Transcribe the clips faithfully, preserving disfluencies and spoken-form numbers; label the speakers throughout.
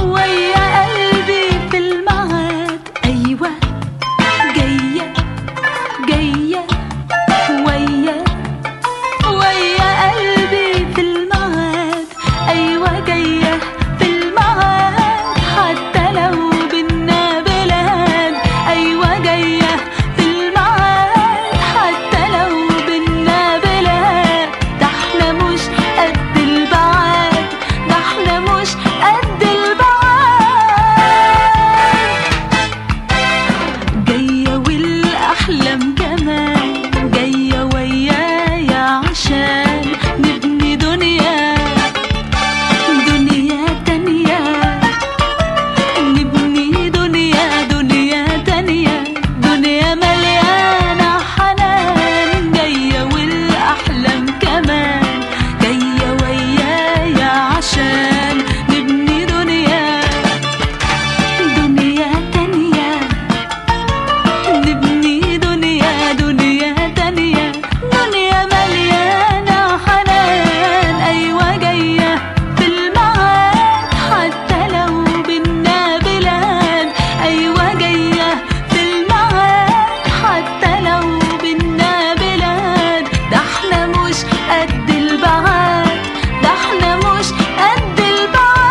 Speaker 1: ويا قلبي في الميعاد، أيوة جاية جاية ويا ويا قلبي في الميعاد، أيوة جاية في الميعاد، حتى لو بينا بلاد، أيوة جاية في الميعاد، حتى لو بينا بلاد، ده احنا مش قد البعاد، ده احنا مش قد البعاد. جاية والأحلام كمان جاية ويايا عشان نبني دنيا دنيا تانية، نبني دنيا دنيا تانية، دنيا مليانة حنان. جاية والأحلام كمان جاية ويايا عشان نبني دنيا دنيا تانية، نبني دنيا دنيا تانية، دنيا مليانة حنان. أيوة جاية في الميعاد، حتى لو بينا بلاد، أيوة جاية في الميعاد، حتى لو بينا بلاد، ده احنا مش قد البعاد، ده احنا مش قد البعاد.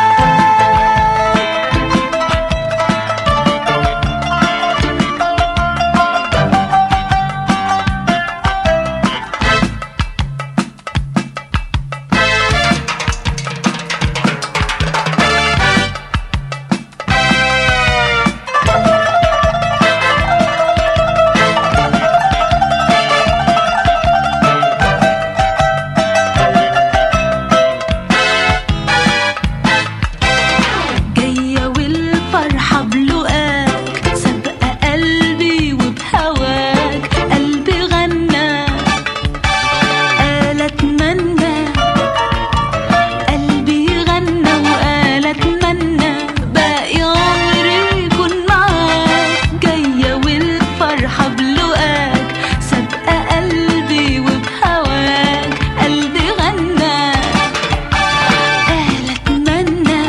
Speaker 1: جاية والفرحة بلقاك، سابقة قلبي وبهواك، قلبي غنى قال اتمنى، قلبي غنى وقال اتمنى باقي عمري يكون معاك. جاية والفرحة بلقاك، سابقة قلبي وبهواك، قلبي غنى قال اتمنى،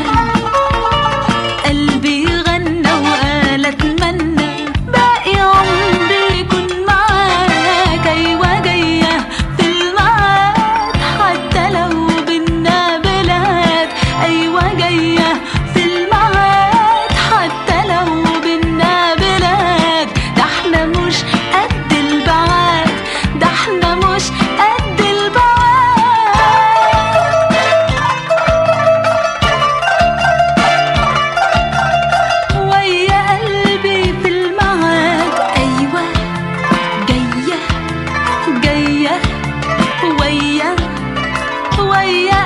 Speaker 1: قلبي غنى وقال اتمنى باقي عمري يكون معاك. ايوه جاية في الميعاد، حتى لو بينا بلاد، ايوه جاية في الميعاد، حتى لو بينا بلاد، ده احنا مش قد البعاد، ده احنا مش قد البعاد. ويا قلبي في الميعاد، أيوة جاية جاية ويا ويا